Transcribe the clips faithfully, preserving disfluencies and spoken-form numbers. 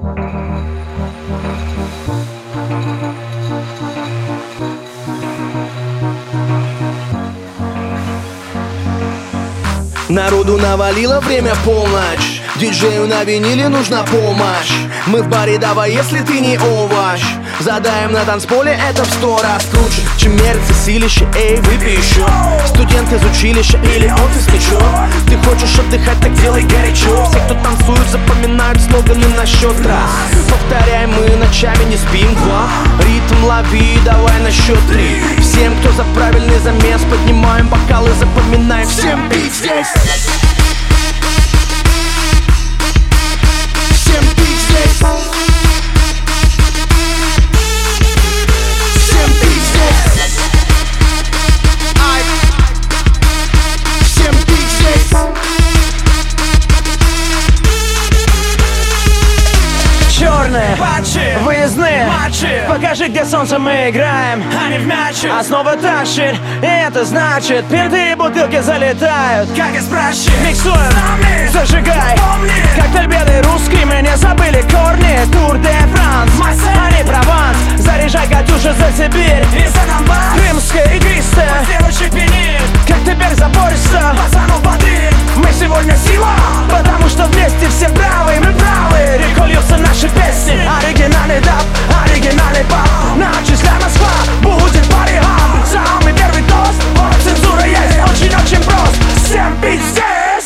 Народу навалило время полночь, диджею на виниле нужна помощь. Мы в баре, давай, если ты не овощ. Задаем на танцполе это в сто раз круче, чем мерится силище, эй, выпей еще. Студент из училища или офис плечо. Ты хочешь отдыхать, так делай горячо. Все, кто танцует, запоминают слоганы на счет раз. Повторяем, мы ночами не спим, два. Ритм лови, давай на счет три. Всем, кто за правильный замес, поднимаем бокалы, запоминаем, всем пить здесь. Всем пить здесь. Всем пить здесь. Ай. Всем пить здесь. Черные патчи, выездные матчи. Покажи, где солнце мы играем, а не в мячи. Основа тащит, и это значит пинты и бутылки залетают. Как из пращи, Миксуем, нами. зажигай. Помни. Коктейль белый русский, мы не забыли корни. Тур де Франс, а не Прованс. Заряжай, Катюша, за Сибирь. И за Донбасс, Крымская, игристая. девочек пенит. Как теперь заборешься? Пацанов бодрит. Мы сегодня сила, потому что вместе все правы, мы правы. Рекой льются наши песни. Оригинальный даб, оригинальный пап. Начисляй Москва, будет пари-хаб. Самый первый тост, вот цензура есть. Очень-очень прост, всем пить здесь.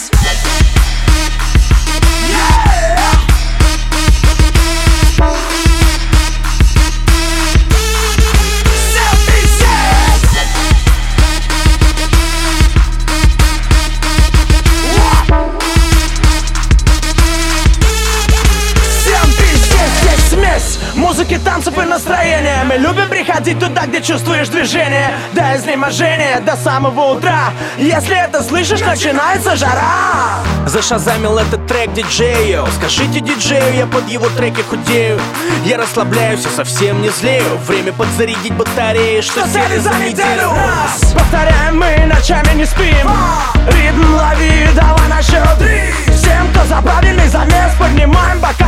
Музыки, танцев и настроения. Мы любим приходить туда, где чувствуешь движение. До изнеможения, до самого утра. Если это слышишь, начинается жара. Зашазамил этот трек диджею. Скажите диджею, я под его треки худею. Я расслабляюсь и совсем не злею. Время подзарядить батареи, что сели за неделю. Раз. Повторяем, мы ночами не спим. Ритм лови, давай на счет три. Всем, кто за правильный замес, поднимаем бокал.